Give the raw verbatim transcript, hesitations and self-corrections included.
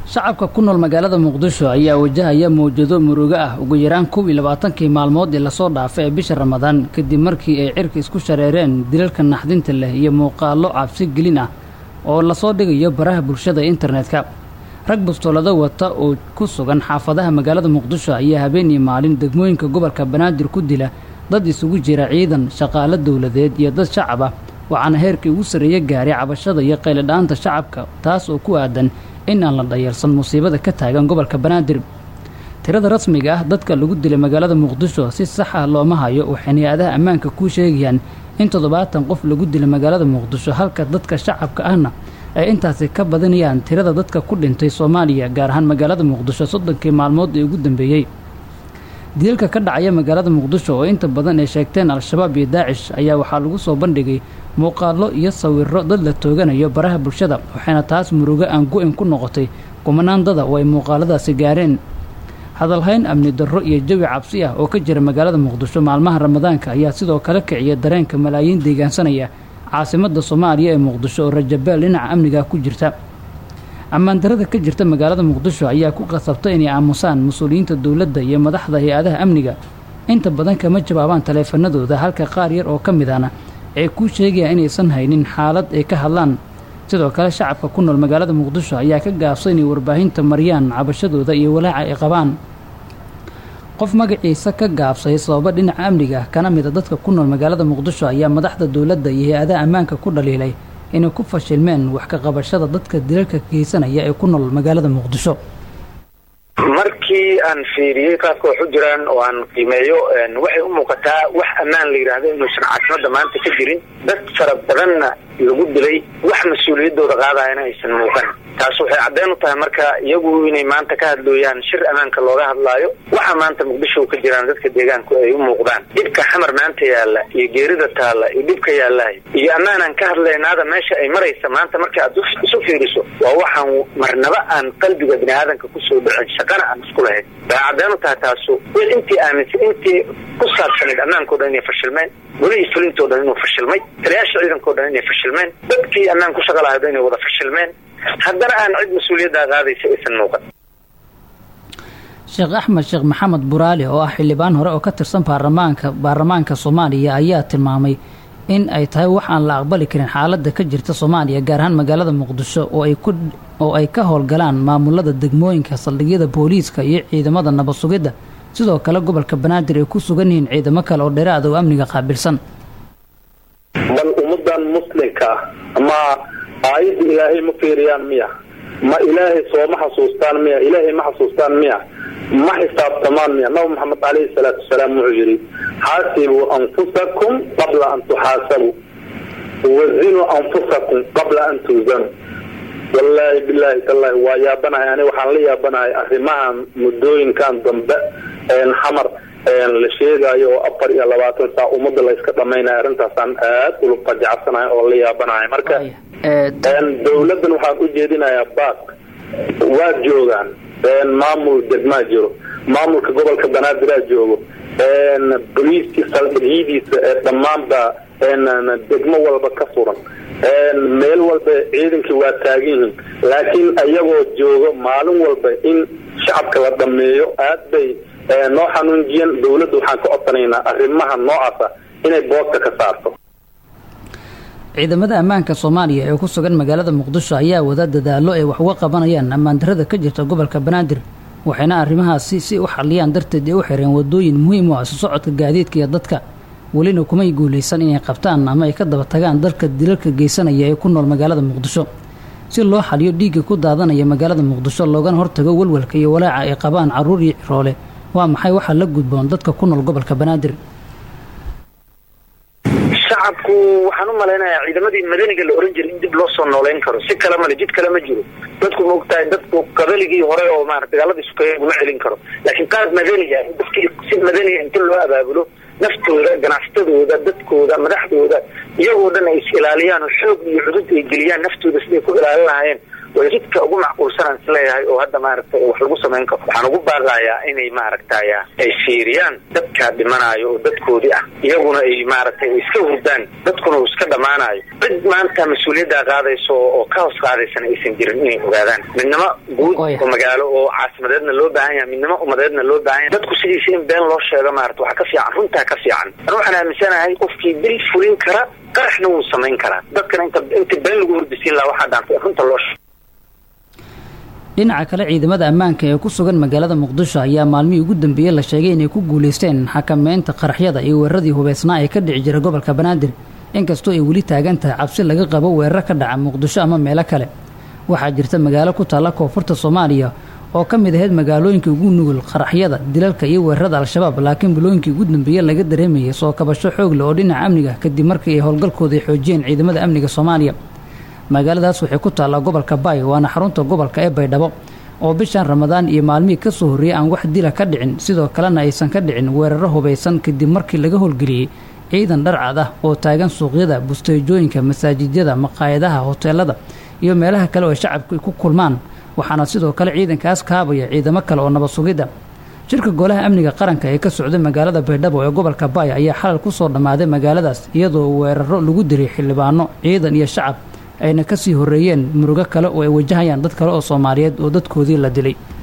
shacabka ku nool magaalada Muqdisho ayaa wajahaya mowjado murugo ah ugu yaraan kow iyo labaatan maalmood ee la soo dhaafay ee bisha Ramadaan kadib markii ay cirka isku shareereen dilalka naxdinta leh iyo muuqaallo cabsi gelin ah oo la soo dhigayo baraha bulshada internetka. rag bastoolada wata oo ku sugan xaafadaha magaalada Muqdisho ayaa habeen iyo maalin degmooyinka gobolka Banaadir ku dila dad isugu jira ciidan, shaqaale dawladeed iyo dad shacab ah, waxaana heerkii ugu sareeyay gaaray cabashada iyo qayladhaanta shacabka, taas oo ku aadan in aan la dhayalsan musiibada ka taagan gobolka Banaadir. tirada rasmiga ah dadka lagu dilay magaalada Muqdisho si sax ah looma hayo, waxayna hay'adaha ammaanka ku sheegayaan in toddobaatan qof lagu dilay magaalada Muqdisho halka dadka shacabka ahna ay intaasi ka badanayaan tirada dadka ku dhintay Soomaaliya, gaar ahaan magaalada Muqdisho soddonkii maalmood ee ugu dambeeyay. dilalka ka dhacaya magaalada Muqdisho oo inta badan ay sheegteen Al-Shabaab iyo Daacish ayaa waxaa lagu soo bandhigay muuqaallo iyo sawirro dad la tooganayo baraha bulshada, waxayna taas murugo aan go'in ku noqotay kumanaan dad oo ay muuqaaladaasi gaareen. hadalhayn amni darro iyo jawi cabsi ah oo ka jira magaalada Muqdisho maalmaha Ramadaanka ayaa sidoo kale kiciya dareenka malaayiin deegaansanaya caasimadda Soomaaliya ee Muqdisho oo rajabeel dhinaca amniga ku jirta. ammaan darrada ka jirta magaalada Muqdisho ayaa ku qasabtay inay aamusaan mas'uuliyiinta dawladda iyo madaxda hay'adaha amniga, inta badan kama jawaabaan taleefanadooda, halka qaar yar oo ka mid ahna ay ku sheegayaan inaysan haynin xaalad ay ka hadlaan. sidoo kale shacabka ku nool magaalada Muqdisho ayaa ka gaabsay inay warbaahinta mariyaan cabashadooda iyo walaaca ay qabaan. qof magaciisa ka gaabsay sababa dhinaca amniga kana mid ah dadka ku nool magaalada Muqdisho ayaa madaxda dawladda iyo hay'adaha ammaanka ku dhaliilay inay ku fashilmeen wax ka qabashada dadka dilalka geysanaya ee ku nool magaalada Muqdisho. markii aan fiiriyay qaabka wax u jiraan oo aan qiimeeyo waxay u muuqataa wax ammaan la yiraahdo inuu shacabka maanta ka jirin, dad fara badanna lagu dilay, wax mas'uuliyadooda qaadayna aysan muuqan. taas waxay caddeyn u tahay marka iyagu inay maanta ka hadlooyaan shir ammaanka looga hadlaayo waxa maanta Muqdisho ka jiraan dadka deegaanku ay u muuqdaan. dhibka xamar maanta yaala iyo geerida taala iyo dhibka yaalahay iyo ammaan ka hadlaynaada meesha ay maraysa maanta marka aad isu fiiriso waa waxaan marnaba aan qalbiga bini'aadanka ku soo dhicin, shaqana aan isku lahayn. baa caddeyn u tahay taas intii aaminsan intii ku saabsanayd ammaankooda inay fashilmeen, weli fulintooda inuu fashilmay, taliyaasha ciidankooda inay fashilmeen, dadkii ammaan ku shaqo lahayd inay wada fashilmeen, haddana aan cid mas'uuliyadda qaadaysa aysan muuqan. Sheekh Axmed Sheekh Maxamed Buraale oo ah xildhibaan hore oo ka tirsan baarlamaanka baarlamaanka Soomaaliya ayaa tilmaamay in ay tahay wax aan la aqbali karin xaaladda ka jirta Soomaaliya, gaar ahaan magaalada Muqdisho oo ay ku oo ay ka howlgalaan maamulada degmooyinka, saldhigyada booliiska iyo ciidamada nabad sugidda, sidoo kale gobolka Banaadir ay ku sugan yihiin ciidamo kale oo dheeraad oo amniga qaabilsan. bal ummadan muslimka ama aayad ilaahay ma fiiriyaan miya ma ilaahay soo ma xasuustaan miya ilaahay ma xasuustaan miya ma xisaabtamaan miya nabi maxamed alayhi salaatu wasalaam wuxuu yiri xaasibu anfusakum qabla an tuxaasabu wazinu anfusakum qabla an tuzanu. wallahi billahi tallahi waa yaabanahay ani waxaan la yaabanahay arrimahan muddooyinkan dambe een xamar een la sheegayo oo afar iyo labaatan saac ummadda la iska dhameynay arrintaasaan aad u qajacsanahay oo la yaabanahay. marka een dawladdan waxaan u jeedinayaa baaq waa joogaan een maamul degmaa jiro, maamulka gobolka Banaadir joogo, een booliiska saldhigyadiisa ee dhammaanba een degmo walba ka furan, een meel walba ciidankii waa taagan yihiin, laakiin ayagoo joogo maalin walba in shacabka la dhameeyo aad bay noo xanuunjiyeen. dawladdu waxaan ka codsanaynaa arrimaha noocaasa inay boodka ka saarto. ciidamada ammaanka Soomaaliya ee ku sugan magaalada Muqdisho ayaa wada dadaalo ay wax uga qabanayaan ammaan darrada ka jirta gobolka Banaadir, waxayna arrimahaasi si u xaliyaan darteed u xireen wadooyin muhiim u ah socodka gaadiidka iyo dadka, welina kumay guuleysan inay qabtaan ama ay ka daba tagaan dalka dilalka geysanaya ee ku nool magaalada Muqdisho. si loo xaliyo dhiigga ku daadanaya magaalada Muqdisho loogana hortago walwalka iyo walaaca ay qabaan caruur iyo ciroole, waa maxay waxa la gudboon dadka ku nool gobolka Banaadir? shacabku waxaan u maleynayaa ciidamadii madaniga la oran jiray in dib loo soo nooleyn karo, si kale ma jid kale ma jiro. dadku ma ogtahay dadku qabaligii hore oo maaragtay dagaaladii sukeeyay uma celin karo, laakiin qaad madaniga dadkii si madaniga inta loo abaabulo naftooda, ganacsatadooda, dadkooda, madaxdooda iyagoo dhan ay is ilaaliyaan oo xoog iyo cudud ay geliyaan naftooda siday ku ilaalin lahaayeen way jidka ugu macquulsan isleeyahay oo hadda maaragtay wax lagu sameyn karo. waxaan ugu baaqayaa inay maaragtay ay fiiriyaan dadka dhimanayo oo dadkoodii ah iyaguna ay maaragtay iska hurdaan dadkuna iska dhamaanayo cid maanta mas'uuliyadda qaadayso oo ka hoos qaadaysan aysan jirin inay ogaadaan midnimo guud oo magaalo oo caasimadeedna loo baahan yahay midnimo umadeedna loo baahan yahay dadku sidiisa in been loo sheego maaragtay waxa ka fiican runta ka fiican waxaan aaminsanahay qofkii bil fulin kara qaraxna wuu samayn karaa dadkana inta inta been lagu hurdisiin lahaa waxaa dhaantay runta loo sheego. dhinaca kale ciidamada ammaanka ee ku sugan magaalada muqdisho ayaa maalmihii ugu dambeeyey la sheegay inay ku guulaysteen xakameynta qaraxyada iyo weeraradii hubeysnaa ee ka dhici jira gobolka banaadir inkastoo ay weli taagan tahay cabsi laga qabo weerar ka dhaca muqdisho ama meelo kale. waxaa jirta magaalo ku taalla koonfurta soomaaliya oo ka mid ahayd magaalooyinkii ugu nugul qaraxyada dilalka iyo weerarada al-shabaab laakiin bilooyinkii ugu dambeeyey laga dareemayay soo kabasho xoog leh oo dhinaca amniga kadib markii ay howlgalkooda ay xoojiyeen ciidamada amniga soomaaliya. magaaladaas waxay ku taallaa gobolka baay waana xarunta gobolka ee baydhabo oo bishan ramadaan iyo maalmihii ka soo horreeyey aan wax dila ka dhicin sidoo kalena aysan ka dhicin weeraro hubaysan kadib markii laga howlgeliyey ciidan dharcad ah oo taagan suuqyada busteejooyinka masaajidyada maqaayadaha hoteelada iyo meelaha kale oo shacabku ku kulmaan waxaana sidoo kale ciidankaas kaabaya ciidamo kale oo nabad sugidda. shirka golaha amniga qaranka ee ka socday magaalada baydhabo ee gobolka baay ayaa xalal ku soo dhammaaday magaaladaas iyadoo weeraro lagu diray xildhibaano ciidan iyo shacab ayna ka sii horreeyeen murugo kale oo ay wajahayaan dad kale oo Soomaaliyeed oo dadkoodii la dilay.